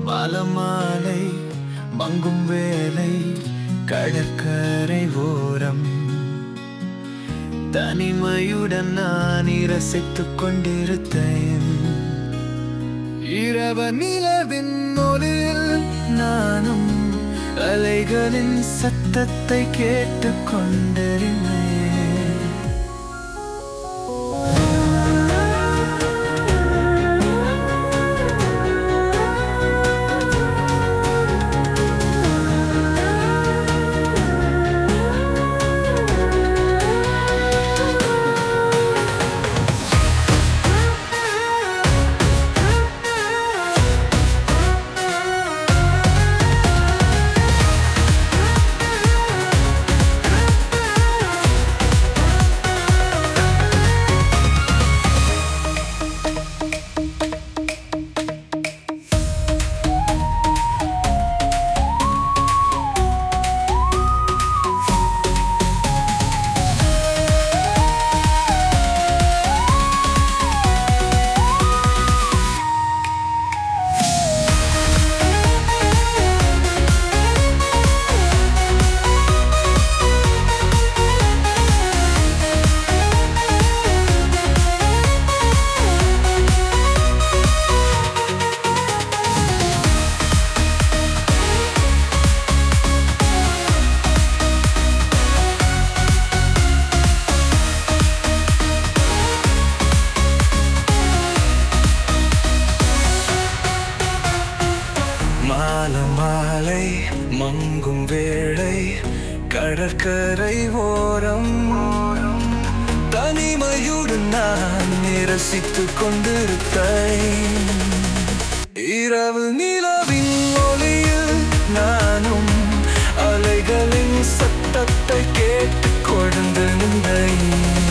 மாலை மங்கும் வேலை கடற்கரை ஓரம் தனிமையுடன் நான் ரசித்துக் கொண்டிருந்தேன். இரவு நிலவின் ஒளியில் நானும் அலைகளின் சத்தத்தை கேட்டுக் கொண்டிருந்தேன். மாலை மங்கும் வேளை கடற்கரை ஓரம் தனிமையுடன் நான் ரசித்துக் கொண்டிருந்தேன். இரவு நிலவின் ஒளியில் நானும் அலைகளின் சத்தத்தை கேட்டுக் கொண்டிருந்தேன்.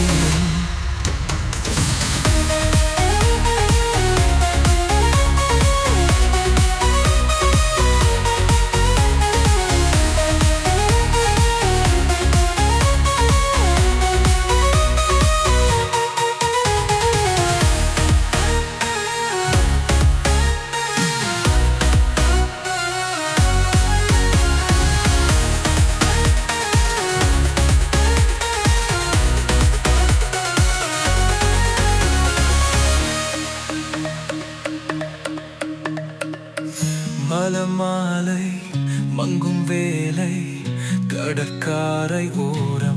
மாலை மங்கும் வேலை கடற்கரை ஓரம்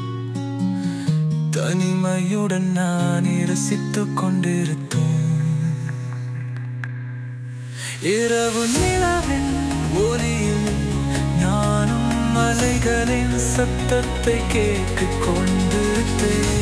தனிமையுடன் நான் ரசித்துக் கொண்டிருந்தேன். இரவு நிலவின் ஒளியில் நானும் அலைகளின் சத்தத்தை கேட்டுக் கொண்டிருந்தேன்.